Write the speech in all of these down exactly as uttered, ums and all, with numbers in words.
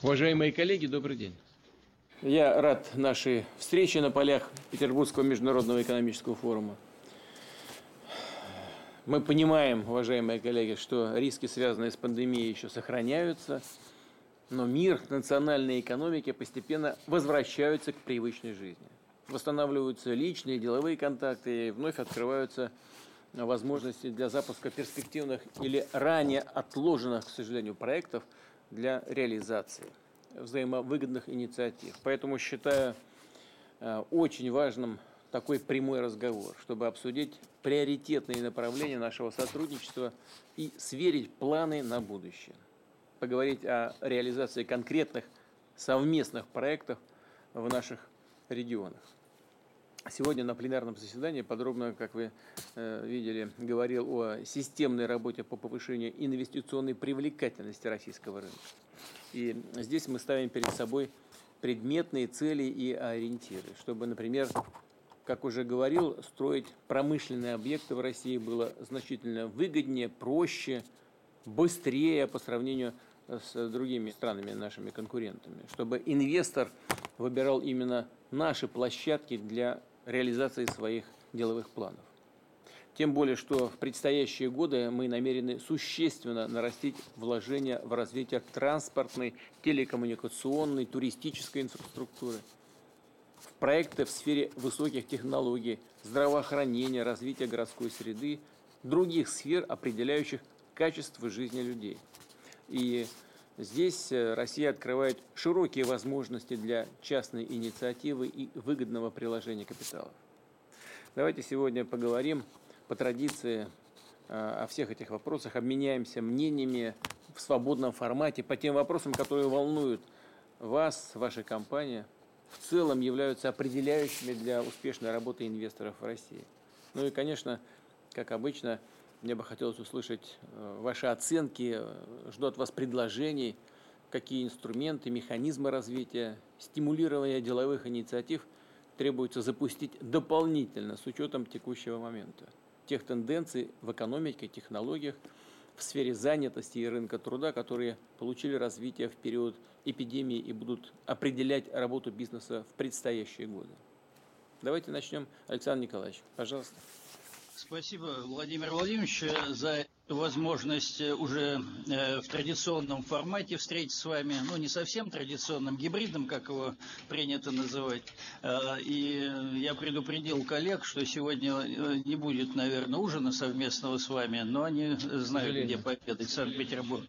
Уважаемые коллеги, добрый день. Я рад нашей встрече на полях Петербургского международного экономического форума. Мы понимаем, уважаемые коллеги, что риски, связанные с пандемией, еще сохраняются, но мир, национальные экономики постепенно возвращаются к привычной жизни. Восстанавливаются личные, деловые контакты и вновь открываются возможности для запуска перспективных или ранее отложенных, к сожалению, проектов для реализации взаимовыгодных инициатив. Поэтому считаю э, очень важным такой прямой разговор, чтобы обсудить приоритетные направления нашего сотрудничества и сверить планы на будущее. Поговорить о реализации конкретных совместных проектов в наших регионах. Сегодня на пленарном заседании подробно, как вы э, видели, говорил о системной работе по повышению инвестиционной привлекательности российского рынка. И здесь мы ставим перед собой предметные цели и ориентиры, чтобы, например, как уже говорил, строить промышленные объекты в России было значительно выгоднее, проще, быстрее по сравнению с другими странами, нашими конкурентами, чтобы инвестор выбирал именно наши площадки для реализации своих деловых планов. Тем более, что в предстоящие годы мы намерены существенно нарастить вложения в развитие транспортной, телекоммуникационной, туристической инфраструктуры, в проекты в сфере высоких технологий, здравоохранения, развития городской среды, других сфер, определяющих качество жизни людей. И здесь Россия открывает широкие возможности для частной инициативы и выгодного приложения капиталов. Давайте сегодня поговорим по традиции о всех этих вопросах, обменяемся мнениями в свободном формате по тем вопросам, которые волнуют вас, ваша компания, в целом являются определяющими для успешной работы инвесторов в России. Ну и, конечно, как обычно, мне бы хотелось услышать ваши оценки, жду от вас предложений, какие инструменты, механизмы развития, стимулирования деловых инициатив требуется запустить дополнительно с учетом текущего момента, тех тенденций в экономике, технологиях, в сфере занятости и рынка труда, которые получили развитие в период эпидемии и будут определять работу бизнеса в предстоящие годы. Давайте начнем. Александр Николаевич, пожалуйста. Спасибо, Владимир Владимирович, за возможность уже в традиционном формате встретиться с вами, ну не совсем традиционным, гибридным, как его принято называть. И я предупредил коллег, что сегодня не будет, наверное, ужина совместного с вами, но они знают, где пообедать, Санкт-Петербург.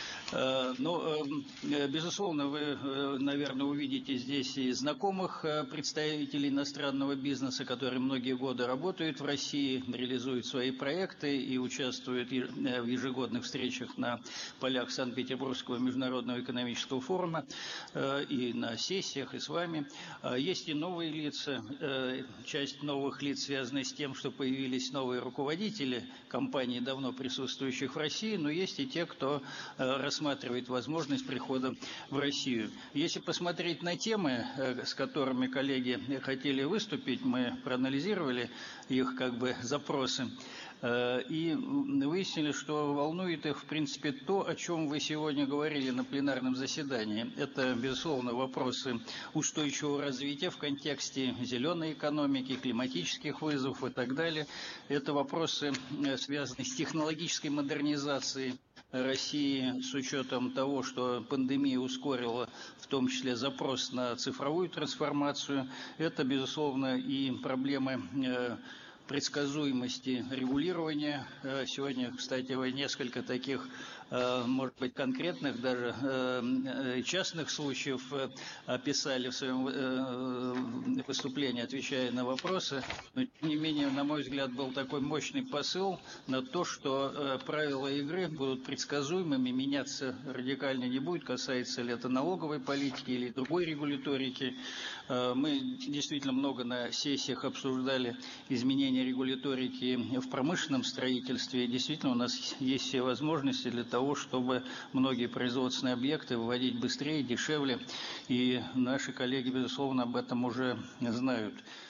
Ну, безусловно, вы, наверное, увидите здесь и знакомых представителей иностранного бизнеса, которые многие годы работают в России, реализуют свои проекты и участвуют в ежегодных встречах на полях Санкт-Петербургского международного экономического форума и на сессиях, и с вами. Есть и новые лица. Часть новых лиц связана с тем, что появились новые руководители компаний, давно присутствующих в России, но есть и те, кто рассматривает рассматривает возможность прихода в Россию. Если посмотреть на темы, с которыми коллеги хотели выступить, мы проанализировали их как бы запросы и выяснили, что волнует их в принципе то, о чем вы сегодня говорили на пленарном заседании. Это, безусловно, вопросы устойчивого развития в контексте зеленой экономики, климатических вызовов и так далее. Это вопросы, связанные с технологической модернизацией России с учетом того, что пандемия ускорила в том числе запрос на цифровую трансформацию. Это, безусловно, и проблемы предсказуемости регулирования. Сегодня, кстати, вы несколько таких, может быть, конкретных, даже частных случаев описали в своем выступлении, отвечая на вопросы. Но, тем не менее, на мой взгляд, был такой мощный посыл на то, что правила игры будут предсказуемыми, меняться радикально не будет, касается ли это налоговой политики или другой регуляторики. Мы действительно много на сессиях обсуждали изменения регуляторики в промышленном строительстве. Действительно, у нас есть все возможности для того, чтобы многие производственные объекты выводить быстрее, дешевле. И наши коллеги, безусловно, об этом уже знают.